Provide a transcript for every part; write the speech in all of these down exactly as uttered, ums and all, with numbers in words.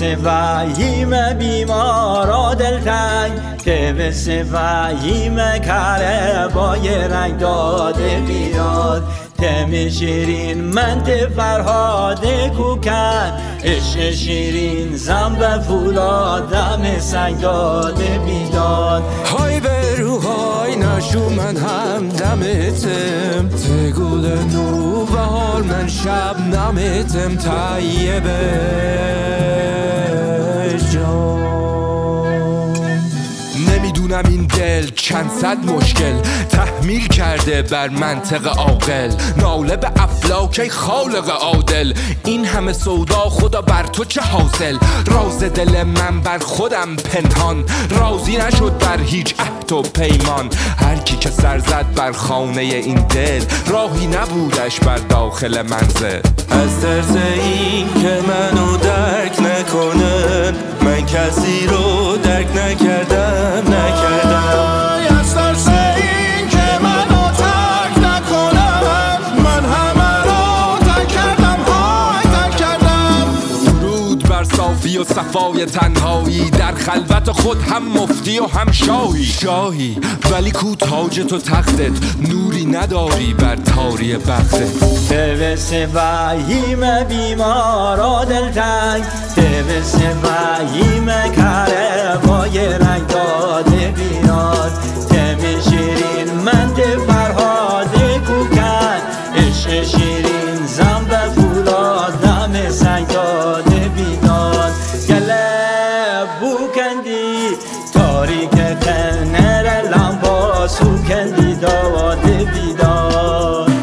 سواییم بیمارا دلتنگ که به سواییم کره با یه رنگ داده بیاد تم شیرین من ته فرهاده کوکن عشق شیرین زنب فولاد دم سنگ داده بیداد های به روهای نشو من هم دمتم تگول نو بهار من شب نمتم طیبه جان نمیدونم این دل چند صد مشکل تحمیل کرده بر منطق عاقل ناله به افلاک خالق عادل این همه سودا خدا بر تو چه حاصل راز دل من بر خودم پنهان راضی نشد بر هیچ عهد و پیمان هر کی که سر زد بر خانه این دل راهی نبودش بر داخل منزل از ترس این که منو درک نکنن من کسی رو درک نکردم نکردم از ترس این که منو ترک نکنن من همه رو ترک کردم های ترک کردم درود بر صافی و صفای تنهایی در خلوت خود هم مفتی و هم شاهی شاهی ولی کو تاج تو تختت نوری نداری بر تاری بختت به سواییم بیمارا دلتنگ که به سواییم کره با یه رنگ داده بیاد تم شیرین من ته فرهاده کوکن عشق شیرین زنب فولاد دم سنگ داده بیداد گله بوکندی تاریک کنر لمبا سوکندی داده بیداد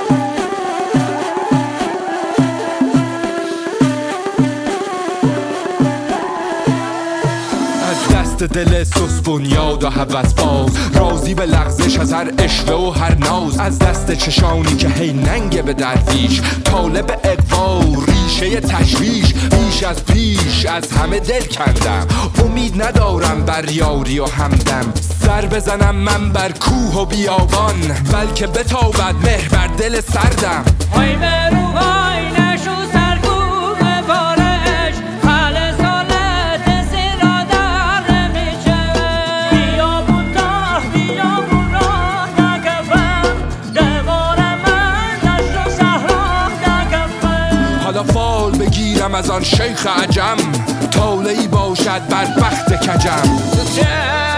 دل سوس بنیاد و هوس باز راضی به لغزش از هر اشوه و هر ناز از دست چشانی که هی ننگه به درویش طالب اقوا ریشه تشویش بیش از پیش از همه دل کندم امید ندارم بر یاری و همدم سر بزنم من بر کوه و بیابان بلکه بتابد مهر بر دل سردم های به روهای نشو سرکوب بارش خالص حالت زیرا در میشه بیابون تا بیابون راه نگفم دوار من نشو صحرا نگفم حالا فال بگیرم از آن شیخ عجم طالعی باشد بر بخت کجم